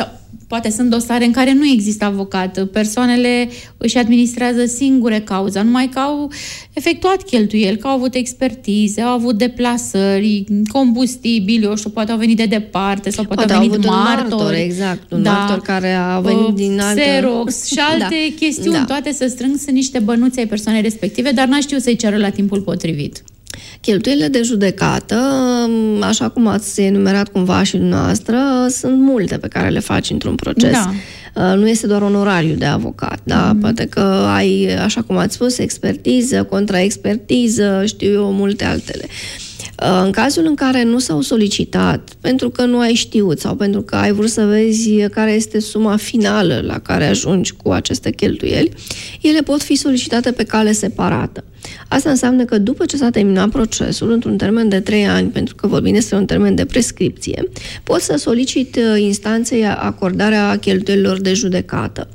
poate sunt dosare în care nu există avocat. Persoanele își administrează singure cauza, numai că au efectuat cheltuieli, că au avut expertize, au avut deplasări, combustibili, eu știu, poate au venit de departe sau poate, poate au venit martori. Un martor, exact, un da, martor care a venit uh, din altă... Xerox și alte da, chestiuni, da. Toate să strâng, sunt niște bănuți ai persoanei respective, dar n-a știut să-i ceară la timpul potrivit. Cheltuielile de judecată, așa cum ați enumerat cumva și dumneavoastră, sunt multe pe care le faci într-un proces. Da. Nu este doar onorariu de avocat, da? Mm. Poate că ai, așa cum ați spus, expertiză, contraexpertiză, știu eu, multe altele. În cazul în care nu s-au solicitat pentru că nu ai știut sau pentru că ai vrut să vezi care este suma finală la care ajungi cu aceste cheltuieli, ele pot fi solicitate pe cale separată. Asta înseamnă că după ce s-a terminat procesul, într-un termen de trei ani, pentru că vorbim despre un termen de prescripție, poți să solicit instanței acordarea cheltuielilor de judecată.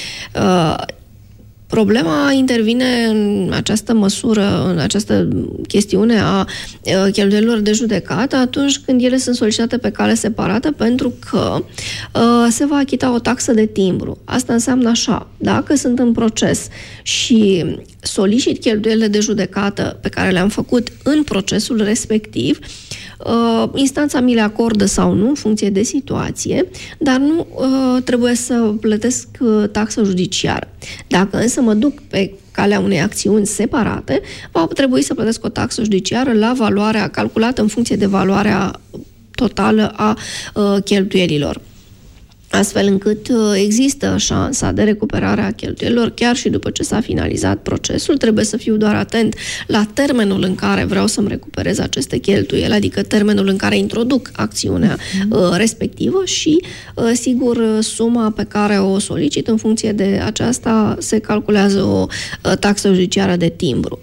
Problema intervine în această măsură, în această chestiune a cheltuielilor de judecată atunci când ele sunt solicitate pe cale separată, pentru că uh, se va achita o taxă de timbru. Asta înseamnă așa: dacă sunt în proces și solicit cheltuielile de judecată pe care le-am făcut în procesul respectiv, Uh, instanța mi le acordă sau nu, în funcție de situație, dar nu uh, trebuie să plătesc uh, taxă judiciară. Dacă însă mă duc pe calea unei acțiuni separate, va trebui să plătesc o taxă judiciară la valoarea calculată în funcție de valoarea totală a uh, cheltuielilor. Astfel încât există șansa de recuperare a cheltuielilor chiar și după ce s-a finalizat procesul. Trebuie să fiu doar atent la termenul în care vreau să-mi recuperez aceste cheltuieli, adică termenul în care introduc acțiunea mm. respectivă și, sigur, suma pe care o solicit. În funcție de aceasta se calculează o taxă judiciară de timbru.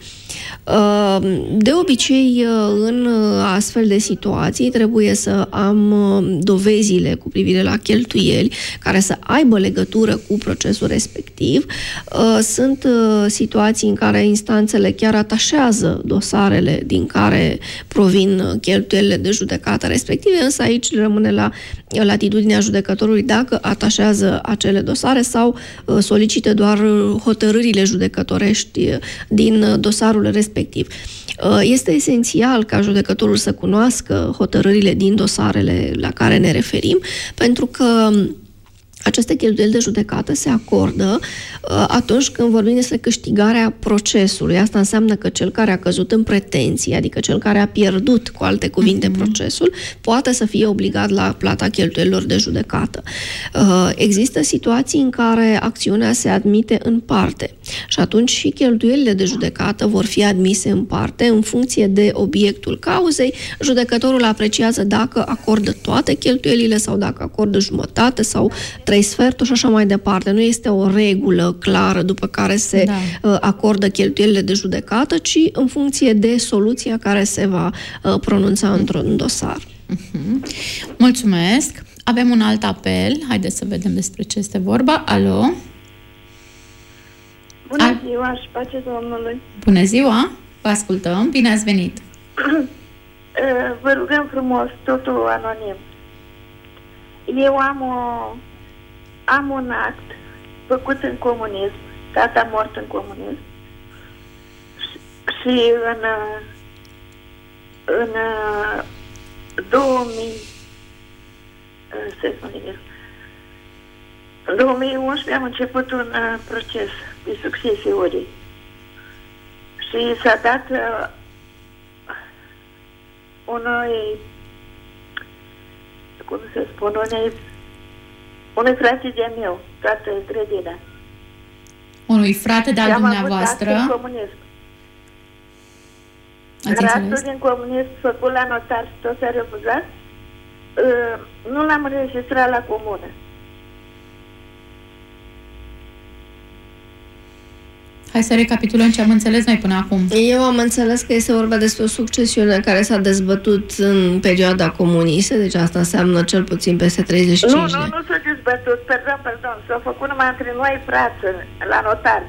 De obicei, în astfel de situații, trebuie să am dovezile cu privire la cheltuieli care să aibă legătură cu procesul respectiv. Sunt situații în care instanțele chiar atașează dosarele din care provin cheltuielile de judecată respective, însă aici rămâne la latitudinea judecătorului dacă atașează acele dosare sau solicită doar hotărârile judecătorești din dosarul respectiv. Este esențial ca judecătorul să cunoască hotărârile din dosarele la care ne referim, pentru că aceste cheltuieli de judecată se acordă uh, atunci când vorbim despre câștigarea procesului. Asta înseamnă că cel care a căzut în pretenție, adică cel care a pierdut, cu alte cuvinte, mm-hmm. procesul, poate să fie obligat la plata cheltuielilor de judecată. Uh, există situații în care acțiunea se admite în parte și atunci și cheltuielile de judecată vor fi admise în parte în funcție de obiectul cauzei. Judecătorul apreciază dacă acordă toate cheltuielile sau dacă acordă jumătate sau trei sferturi și așa mai departe. Nu este o regulă clară după care se da. acordă cheltuielile de judecată, ci în funcție de soluția care se va pronunța într-un dosar. Uh-huh. Mulțumesc! Avem un alt apel. Haideți să vedem despre ce este vorba. Alo? Bună Al... ziua și pace Domnului! Bună ziua! Vă ascultăm! Bine ați venit! Vă rugăm frumos, totul anonim. Eu am o Am un act făcut în comunism, tata mort în comunism, și, și în, în două mii, în două mii unsprezece am început un proces de succesiune și s-a dat unui, cum să spun, unei Unui frate de-a meu, toată grădina. Unui frate de-al dumneavoastră? Am avut actul comunism. Actul din comunism făcut la notar și tot s-a refuzat. Uh, nu l-am înregistrat la comună. Hai să recapitulăm ce am înțeles noi până acum. Eu am înțeles că este vorba despre o succesiune care s-a dezbătut în perioada comunistă, deci asta înseamnă cel puțin peste treizeci și cinci de ani. Nu, nu, nu s-a dezbătut, pardon, pardon, s-a făcut numai între noi frați la notar.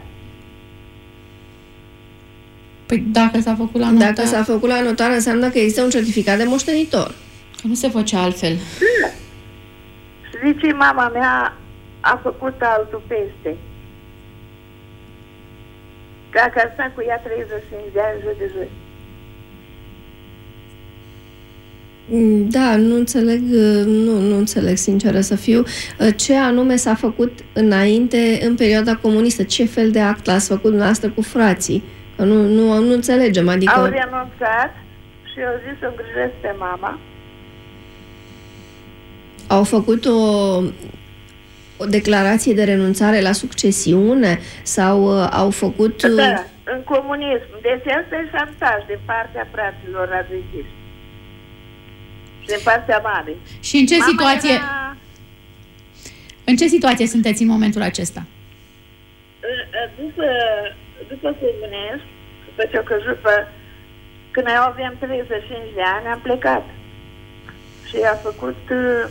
Păi dacă s-a făcut la notar... Dacă s-a făcut la notar înseamnă că există un certificat de moștenitor. Că nu se face altfel. Da. Și zice, mama mea a făcut altul peste. Dacă ar sta cu ea treizeci și cinci de ani zi de zi. Da, nu înțeleg, nu, nu înțeleg, sinceră să fiu, ce anume s-a făcut înainte, în perioada comunistă, ce fel de act l-ați făcut dumneavoastră cu frații? Că nu, nu, nu înțelegem, adică... Au renunțat și au zis să îngrijesc pe mama. Au făcut o, o declarație de renunțare la succesiune sau uh, au făcut... Da, în comunism. Deci asta e șantaj din partea fraților adventiști. Și din partea mamei. Și în ce Mama situație... Era... În ce situație sunteți în momentul acesta? După, după comunism, după ce au căzut pe... Când eu aveam treizeci și cinci de ani, am plecat. Și a făcut uh,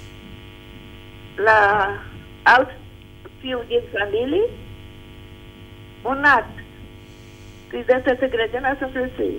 la alt fiu din familie un act. Că-i dă tătă grădina să frățâie.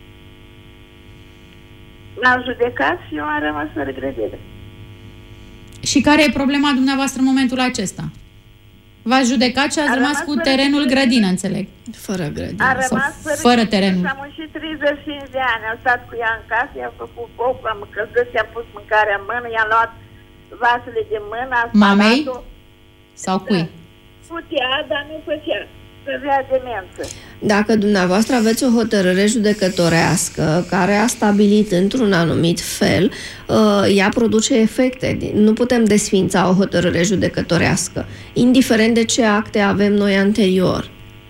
M-au judecat și eu am rămas fără grădină. Și care e problema dumneavoastră în momentul acesta? V-ați judecat și ați rămas cu terenul grădină, înțeleg. Fără grădină. Am rămas fără, fără terenul. Și am muncit treizeci și cinci de ani. Am stat cu ea în casă, i-am făcut cop, am căzut, i-am pus mâncarea în mână, i-am luat vasele de mână. Mamei? Sau da. cui? Putea, dar nu făcea. Avea demență. Dacă dumneavoastră aveți o hotărâre judecătorească care a stabilit într-un anumit fel, ea produce efecte. Nu putem desfința o hotărâre judecătorească, indiferent de ce acte avem noi anterior.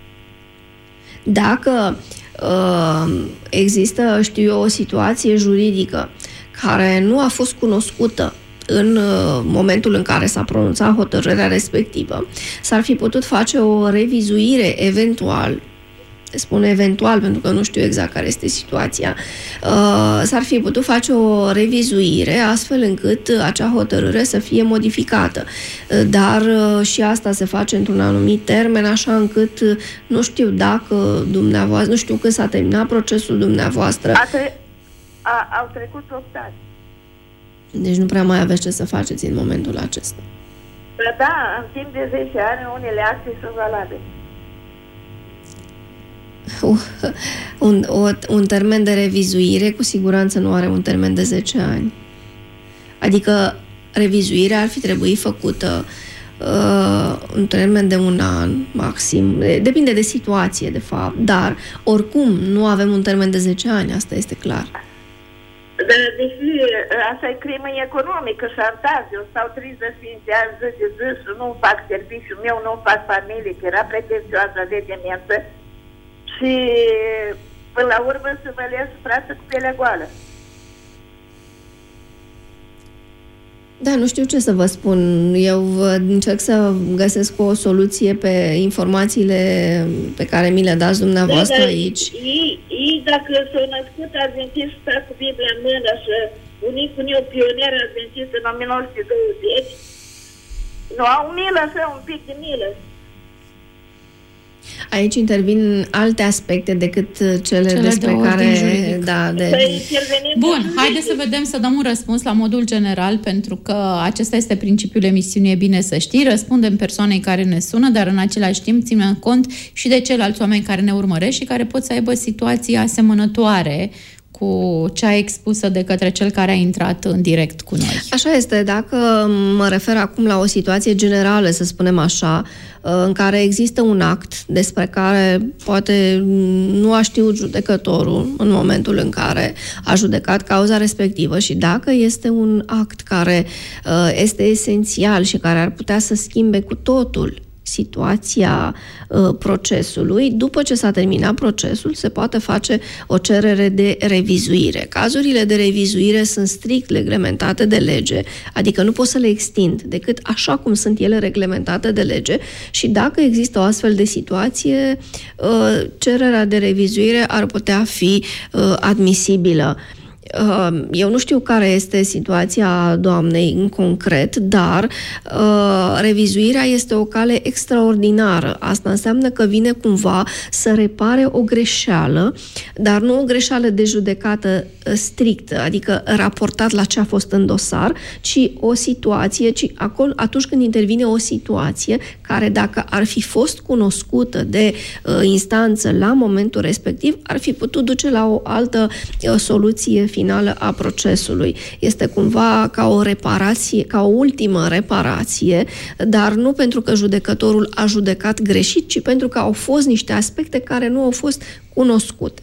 Dacă există, știu eu, o situație juridică care nu a fost cunoscută în momentul în care s-a pronunțat hotărârea respectivă, s-ar fi putut face o revizuire eventual, spun eventual pentru că nu știu exact care este situația, s-ar fi putut face o revizuire astfel încât acea hotărâre să fie modificată. Dar și asta se face într-un anumit termen, așa încât nu știu dacă dumneavoastră, nu știu când s-a terminat procesul dumneavoastră. A tre- a, au trecut opt ani. Deci nu prea mai aveți ce să faceți în momentul acesta. Da, în timp de zece ani, unele acte sunt valabile. Un, o, un termen de revizuire cu siguranță nu are un termen de zece ani. Adică revizuirea ar fi trebuit făcută uh, în termen de un an, maxim. Depinde de situație, de fapt. Dar, oricum, nu avem un termen de zece ani, asta este clar. Dar, deși asta e crimă economică, șantaj. Eu stau treizeci și cinci de ani zi de zi și nu fac serviciul meu, nu fac familie, că era pretențioasă de demență. Și până la urmă să mă les frață cu pielea goală. Da, nu știu ce să vă spun. Eu încerc să găsesc o soluție pe informațiile pe care mi le dați dumneavoastră da, aici. Ei, ei, dacă s-au născut adventist, sta cu Biblia în mână și bunicul meu pionier adventist în o mie nouă sute douăzeci, nu au milă, așa, un pic de milă. Aici intervin alte aspecte decât cele, cele despre de care... Da, de... Bun, haideți să vedem, să dăm un răspuns la modul general, pentru că acesta este principiul emisiunii, e bine să știi. Răspundem persoanei care ne sună, dar în același timp ținem cont și de ceilalți oameni care ne urmăresc și care pot să aibă situații asemănătoare cu cea expusă de către cel care a intrat în direct cu noi. Așa este. Dacă mă refer acum la o situație generală, să spunem așa, în care există un act despre care poate nu a știut judecătorul în momentul în care a judecat cauza respectivă și dacă este un act care este esențial și care ar putea să schimbe cu totul situația uh, procesului, după ce s-a terminat procesul, se poate face o cerere de revizuire. Cazurile de revizuire sunt strict reglementate de lege, adică nu pot să le extind decât așa cum sunt ele reglementate de lege și dacă există o astfel de situație, uh, cererea de revizuire ar putea fi uh, admisibilă. Eu nu știu care este situația doamnei în concret, dar revizuirea este o cale extraordinară. Asta înseamnă că vine cumva să repare o greșeală, dar nu o greșeală de judecată strictă, adică raportat la ce a fost în dosar, ci o situație, ci acolo, atunci când intervine o situație care, dacă ar fi fost cunoscută de uh, instanță la momentul respectiv, ar fi putut duce la o altă uh, soluție finală a procesului. Este cumva ca o reparație, ca o ultimă reparație, dar nu pentru că judecătorul a judecat greșit, ci pentru că au fost niște aspecte care nu au fost cunoscute.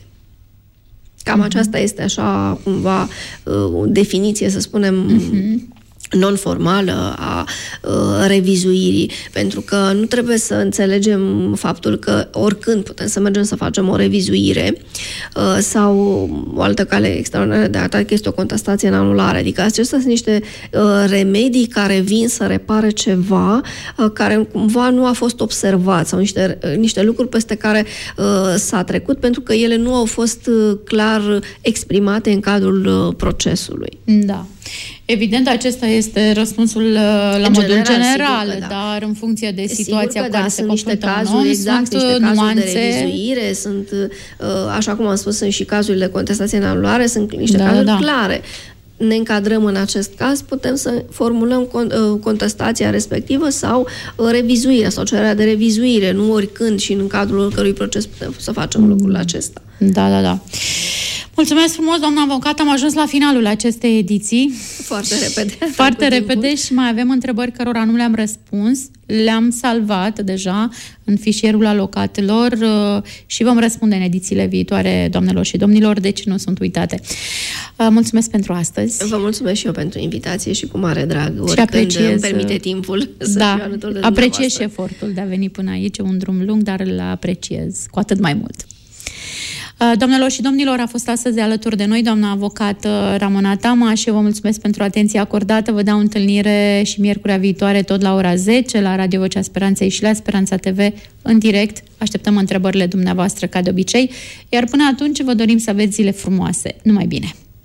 Cam uh-huh. aceasta este așa cumva o definiție, să spunem, uh-huh. non-formală a uh, revizuirii, pentru că nu trebuie să înțelegem faptul că oricând putem să mergem să facem o revizuire uh, sau o altă cale extraordinară de atac este o contestație în anulare. Adică acestea sunt niște uh, remedii care vin să repare ceva uh, care cumva nu a fost observat sau niște, uh, niște lucruri peste care uh, s-a trecut pentru că ele nu au fost uh, clar exprimate în cadrul uh, procesului. Da. Evident, acesta este răspunsul la în modul general, general da. Dar în funcție de situația cu care da, se confruntă niște cazuri, un om, exact, sunt niște cazuri nuanțe... de revizuire, sunt, așa cum am spus, sunt și cazurile de contestație în anulare, sunt niște da, cazuri da. clare. Ne încadrăm în acest caz, putem să formulăm contestația respectivă sau revizuirea sau cererea de revizuire, nu oricând și în cadrul oricărui proces putem să facem lucrul acesta. Da, da, da. Mulțumesc frumos, doamna avocat. Am ajuns la finalul acestei ediții. Foarte repede. Foarte repede timpul. Și mai avem întrebări cărora nu le-am răspuns. Le-am salvat deja în fișierul alocatelor și vom răspunde în edițiile viitoare, doamnelor și domnilor, deci nu sunt uitate. Mulțumesc pentru astăzi. Vă mulțumesc și eu pentru invitație și cu mare drag. Și apreciez, îmi permite timpul să da, fiu alături de apreciez și efortul de a veni până aici, un drum lung, dar îl apreciez cu atât mai mult. Doamnelor și domnilor, a fost astăzi alături de noi doamna avocat Ramona Tama și eu vă mulțumesc pentru atenția acordată. Vă dau întâlnire și miercurea viitoare tot la ora zece la Radio Vocea Speranței și la Speranța T V în direct. Așteptăm întrebările dumneavoastră ca de obicei, iar până atunci vă dorim să aveți zile frumoase. Numai bine!